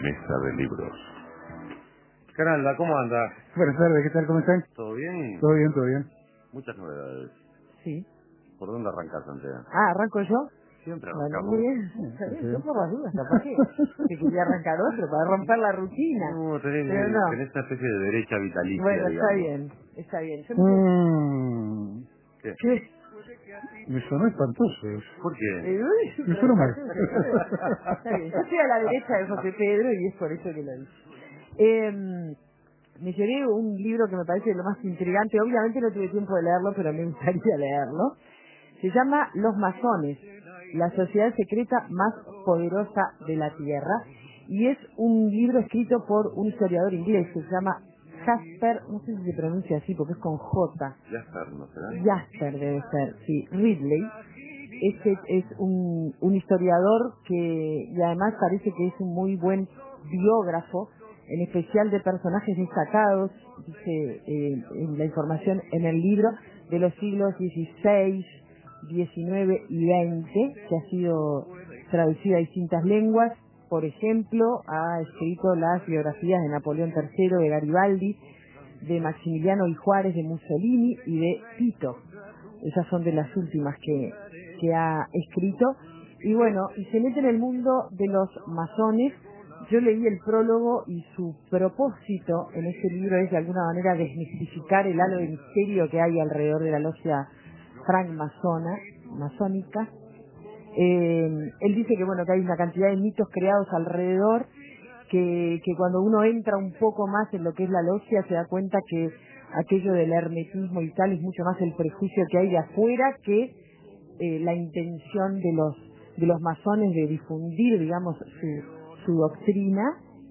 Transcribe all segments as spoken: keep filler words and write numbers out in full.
Mesa de Libros. Caralda, ¿cómo anda? Buenas tardes, ¿qué tal? ¿Cómo están? ¿Todo bien? Todo bien, todo bien. Muchas novedades. Sí. ¿Por dónde arrancás, Antea? Ah, ¿arranco yo? Siempre Bueno, arrancamos. muy bien. Está bien, yo por las dudas, capaz que, que quería arrancar otro para romper la rutina. No, tenés, Pero no. tenés una especie de derecha vitalicia, Bueno, está digamos. bien, está bien. Yo no Mmm, ¿Qué? ¿Qué? me sonó espantoso eso. ¿Por qué? Eh, uy, Me sonó mal. Está bien, yo estoy a la derecha de José Pedro y es por eso que lo dije. Eh, me llevé un libro que me parece lo más intrigante. Obviamente no tuve tiempo de leerlo, pero me gustaría leerlo. Se llama Los Masones, la sociedad secreta más poderosa de la Tierra. Y es un libro escrito por un historiador inglés que se llama Jasper, no sé si se pronuncia así porque es con J. Jasper, ¿no será? Jasper debe ser, sí, Ridley. Este es un, un historiador que, y además parece que es un muy buen biógrafo, en especial de personajes destacados, dice eh, en la información en el libro, de los siglos dieciséis, diecinueve y veinte, que ha sido traducida a distintas lenguas. Por ejemplo, ha escrito las biografías de Napoleón tercero, de Garibaldi, de Maximiliano y Juárez, de Mussolini y de Tito. Esas son de las últimas que, que ha escrito. Y bueno, y se mete en el mundo de los masones. Yo leí el prólogo y su propósito en ese libro es de alguna manera desmistificar el halo de misterio que hay alrededor de la logia francmasona, masónica. Eh, él dice que bueno, que hay una cantidad de mitos creados alrededor, que, que cuando uno entra un poco más en lo que es la logia se da cuenta que aquello del hermetismo y tal es mucho más el prejuicio que hay de afuera que eh, la intención de los de los masones de difundir, digamos, su, su doctrina.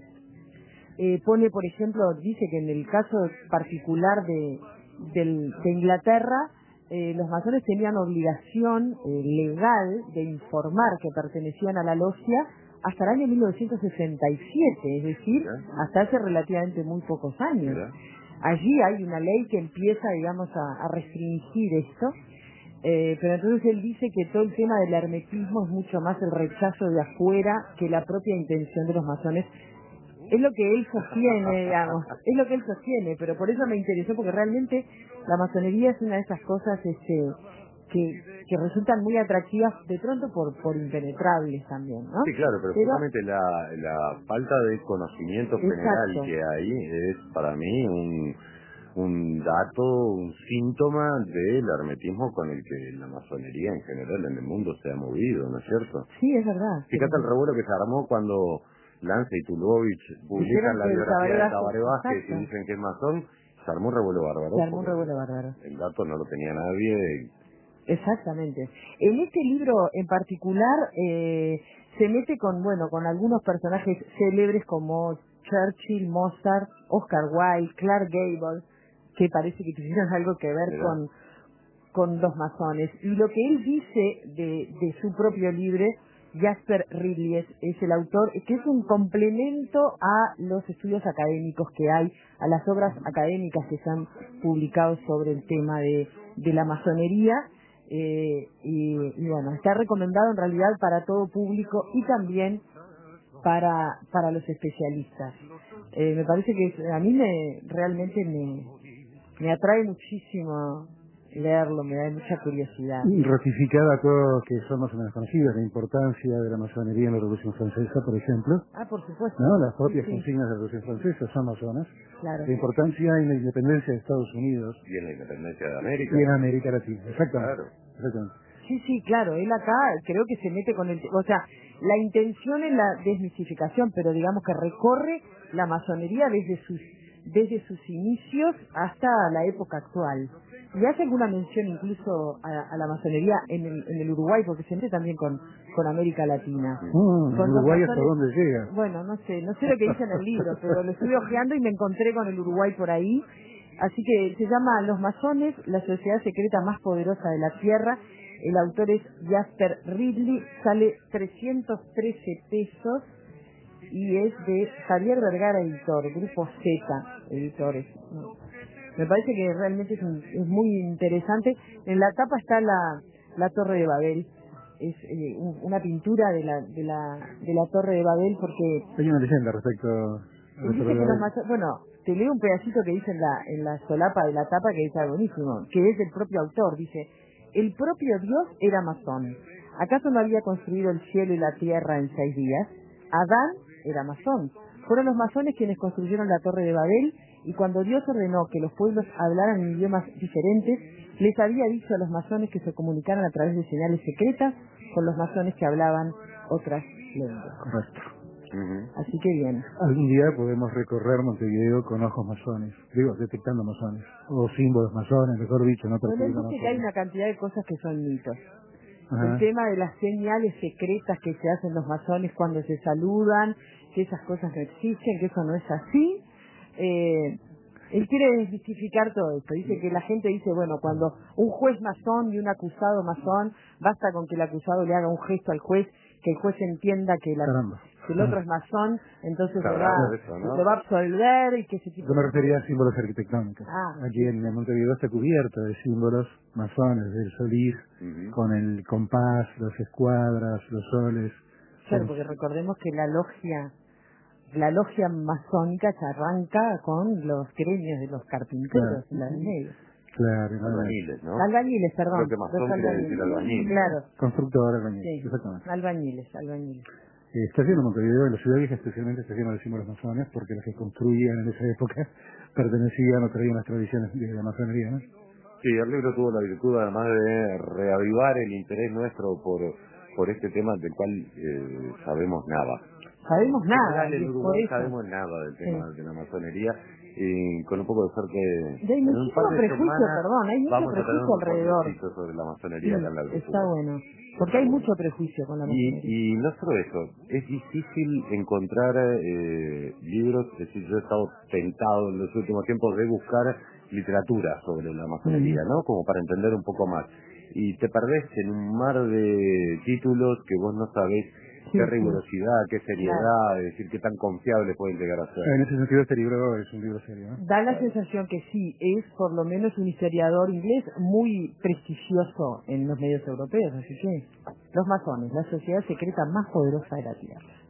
Eh, pone, por ejemplo, dice que en el caso particular de, del, de Inglaterra, eh, los masones tenían obligación eh, legal de informar que pertenecían a la logia hasta el año mil novecientos sesenta y siete, es decir, hasta hace relativamente muy pocos años. Allí hay una ley que empieza, digamos, a, a restringir esto, eh, pero entonces él dice que todo el tema del hermetismo es mucho más el rechazo de afuera que la propia intención de los masones. Es lo que él sostiene, digamos, es lo que él sostiene, pero por eso me interesó, porque realmente la masonería es una de esas cosas este, que, que resultan muy atractivas, de pronto por, por impenetrables también, ¿no? Sí, claro, pero, Pero justamente la, la falta de conocimiento general exacto. que hay es para mí un, un dato, un síntoma del hermetismo con el que la masonería en general en el mundo se ha movido, ¿no es cierto? Sí, es verdad. Fíjate el revuelo que se armó cuando Lance y Tulovich publican Dijeron la que el biografía de Tabaré Tabaré Vázquez, Vázquez y exacto, dicen que es masón. Se armó un revuelo bárbaro se armó un porque revuelo bárbaro. el dato no lo tenía nadie. Exactamente. En este libro en particular eh, se mete con, bueno, con algunos personajes célebres como Churchill, Mozart, Oscar Wilde, Clark Gable, que parece que tuvieron algo que ver Mirá. con, con los masones. Y lo que él dice de, de su propio libro, Jasper Ridley es, es el autor, que es un complemento a los estudios académicos que hay, a las obras académicas que se han publicado sobre el tema de, de la masonería. Eh, y, y bueno, está recomendado en realidad para todo público y también para para los especialistas. Eh, me parece que es- a mí me realmente me, me atrae muchísimo leerlo, me da mucha curiosidad. Ratificada a todos que somos unas conocidas la importancia de la masonería en la Revolución Francesa, por ejemplo, Ah, por supuesto. ¿no? Las Sí, propias sí, consignas de la Revolución Francesa son masonas. claro. La importancia en la independencia de Estados Unidos Y en la independencia de América. y en América Latina. Exactamente. Claro. Exactamente. Sí, sí, claro, él acá creo que se mete con el... O sea, la intención es la desmitificación, pero digamos que recorre la masonería desde sus desde sus inicios hasta la época actual. Y hace alguna mención incluso a, a la masonería en el, en el Uruguay, porque se mete también con, con América Latina. Mm, Con los Uruguay hasta masones, dónde llega. bueno, no sé, no sé lo que dice en el libro, pero lo estuve hojeando y me encontré con el Uruguay por ahí. Así que se llama Los Masones, la sociedad secreta más poderosa de la Tierra. El autor es Jasper Ridley, sale trescientos trece pesos y es de Javier Vergara, editor, Grupo Z, editores. Me parece que realmente es, un- es muy interesante. En la tapa está la, la Torre de Babel, es eh, un, una pintura de la, de la de la Torre de Babel, porque Hay una leyenda respecto a la dice Torre de que los Babel. masones, bueno, te leo un pedacito que dice en la, en la solapa de la tapa, que es algo buenísimo, que es del propio autor, dice: el propio Dios era masón. ¿Acaso no había construido el cielo y la tierra en seis días? Adán era masón. Fueron los masones quienes construyeron la Torre de Babel, y cuando Dios ordenó que los pueblos hablaran en idiomas diferentes, les había dicho a los masones que se comunicaran a través de señales secretas con los masones que hablaban otras lenguas. Correcto. Uh-huh. Así que bien. Algún día podemos recorrer Montevideo con ojos masones, digo, detectando masones, o símbolos masones, mejor dicho, no Bueno, percibiendo dice que hay masones. una cantidad de cosas que son mitos. Ajá. El tema de las señales secretas que se hacen los masones cuando se saludan, que esas cosas no existen, que eso no es así. Eh, él quiere desmitificar todo esto. Dice que la gente dice, bueno, cuando un juez masón y un acusado masón, basta con que el acusado le haga un gesto al juez, que el juez entienda que, la, que el otro es masón, entonces lo va, eso, ¿no? lo va a absolver y que ese tipo Yo me de refería a símbolos arquitectónicos. Ah, Aquí sí. en Montevideo está cubierto de símbolos masones, del solís, Uh-huh. con el compás, las escuadras, los soles. Claro, Son- porque recordemos que la logia, la logia masónica se arranca con los gremios de los carpinteros, Claro. la de medio. Claro, no, no. Albañiles, ¿no? Albañiles, perdón. Creo que masón los quiere albañiles. decir albañil. Claro, Constructor, albañil, sí. exactamente. Albañiles, albañiles. Eh, Está lleno Montevideo, en la ciudad vieja especialmente está lleno de símbolos masones, porque los que construían en esa época pertenecían o traían las tradiciones de la masonería, ¿no? Sí, el libro tuvo la virtud además de reavivar el interés nuestro por, por este tema del cual eh, sabemos nada. Sabemos En nada, general, y en es por Uruguay eso. sabemos nada del tema Sí. de la masonería y con un poco de suerte Y hay en un muchísimo par de prejuicio, semanas perdón, hay mucho vamos a tener prejuicio un alrededor. reportcito sobre la masonería acá en la Sí, está agricultura. bueno. Porque hay mucho prejuicio con la masonería. Y, y no solo eso, es difícil encontrar eh, libros, es decir, yo he estado tentado en los últimos tiempos de buscar literatura sobre la masonería, Mm. ¿no? Como para entender un poco más. Y te perdés en un mar de títulos que vos no sabés Sí, qué sí. rigurosidad, qué seriedad, Claro. es decir, qué tan confiable pueden llegar a ser. En ese sentido, este libro es un libro serio, ¿no? Da la sensación que sí, es por lo menos un historiador inglés muy prestigioso en los medios europeos, así que los masones, la sociedad secreta más poderosa de la Tierra.